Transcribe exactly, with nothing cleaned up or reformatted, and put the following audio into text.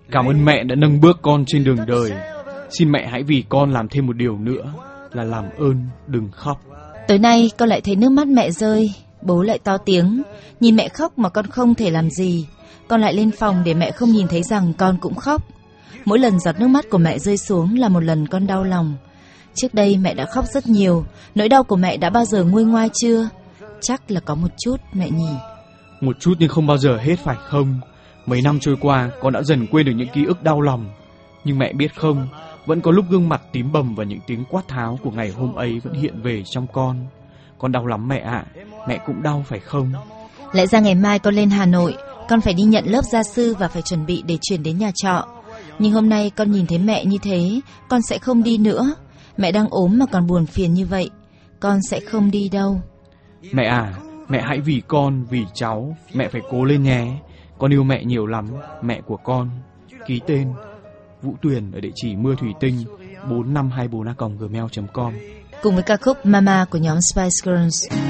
Cảm ơn mẹ đã nâng bước con trên đường đời. Xin mẹ hãy vì con làm thêm một điều nữa, là làm ơn đừng khóc. Tối nay con lại thấy nước mắt mẹ rơi. Bố lại to tiếng. Nhìn mẹ khóc mà con không thể làm gì. Con lại lên phòng để mẹ không nhìn thấy rằng con cũng khóc. Mỗi lần giọt nước mắt của mẹ rơi xuống là một lần con đau lòng. Trước đây mẹ đã khóc rất nhiều. Nỗi đau của mẹ đã bao giờ nguôi ngoai chưa? Chắc là có một chút mẹ nhỉ. Một chút nhưng không bao giờ hết phải không? Mấy năm trôi qua con đã dần quên được những ký ức đau lòng. Nhưng mẹ biết không, vẫn có lúc gương mặt tím bầm và những tiếng quát tháo của ngày hôm ấy vẫn hiện về trong con. Con đau lắm mẹ ạ. À. Mẹ cũng đau phải không? Lẽ ra ngày mai con lên Hà Nội. Con phải đi nhận lớp gia sư và phải chuẩn bị để chuyển đến nhà trọ. Nhưng hôm nay con nhìn thấy mẹ như thế, con sẽ không đi nữa. Mẹ đang ốm mà còn buồn phiền như vậy, con sẽ không đi đâu. Mẹ à, mẹ hãy vì con, vì cháu, mẹ phải cố lên nhé. Con yêu mẹ nhiều lắm, mẹ của con. Ký tên Vũ Tuyền ở địa chỉ Mưa Thủy Tinh bốn năm hai bốn a còng gmail chấm com. Cùng với ca khúc Mama của nhóm Spice Girls.